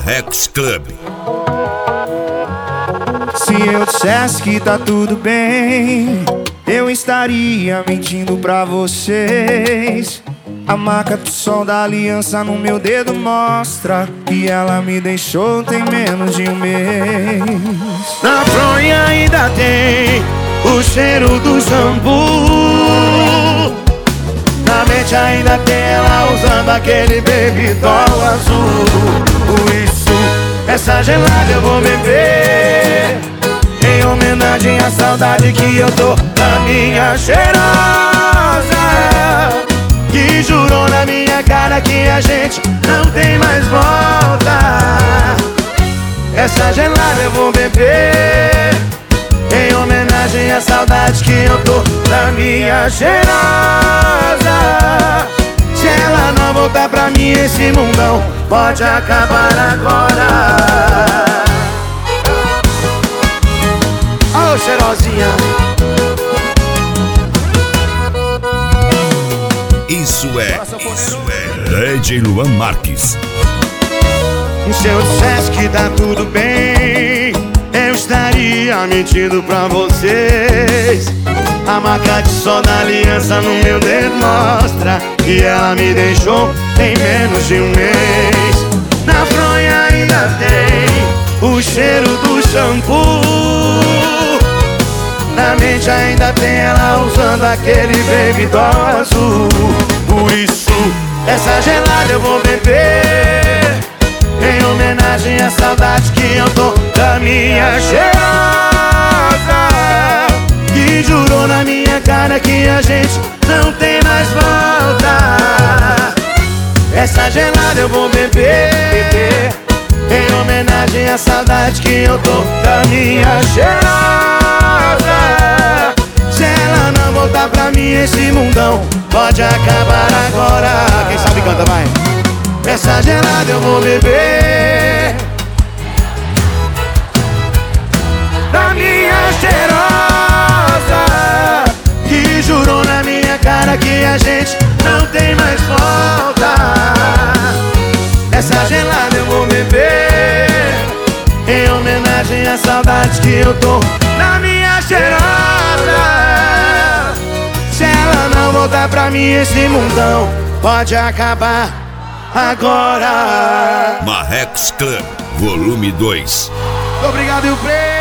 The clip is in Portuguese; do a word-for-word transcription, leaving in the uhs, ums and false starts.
Marrex Club. Se eu dissesse que tá tudo bem, eu estaria mentindo pra vocês. A marca do sol da aliança no meu dedo mostra que ela me deixou tem menos de um mês. Na fronha ainda tem o cheiro do shampoo. Na mente ainda tem ela usando aquele baby doll azul. Por isso, essa gelada eu vou beber, em homenagem à saudade que eu tô da minha cheirosa, que jurou na minha cara que a gente não tem mais volta. Essa gelada eu vou beber, em homenagem à saudade que eu tô da minha cheirosa. Se ela não voltar pra mim, esse mundão pode acabar agora. Ô, cheirosinha. Isso é, isso é D J Luan Marques. Se eu dissesse que tá tudo bem, eu estaria mentindo pra vocês. A marca de sol da aliança no meu dedo mostra que ela me deixou em menos de um mês. Na fronha ainda tem o cheiro do shampoo. Na mente ainda tem ela usando aquele baby doll azul. Por isso, essa gelada eu vou beber, em homenagem à saudade que eu tô da minha cheirosa, que jurou na minha cara que a gente não tem mais volta. Essa gelada eu vou beber, em homenagem à saudade que eu tô da minha cheirosa. Se ela não voltar pra mim, esse mundão pode acabar agora. Quem sabe canta, vai. Essa gelada eu vou beber, da minha cheirosa, que jurou na minha cara que a gente não tem mais volta. Essa gelada eu vou beber, em homenagem à saudade que eu tô na minha cheirosa. Se ela não voltar pra mim, esse mundão pode acabar agora. Marrex Club, volume dois. Obrigado e o prêmio.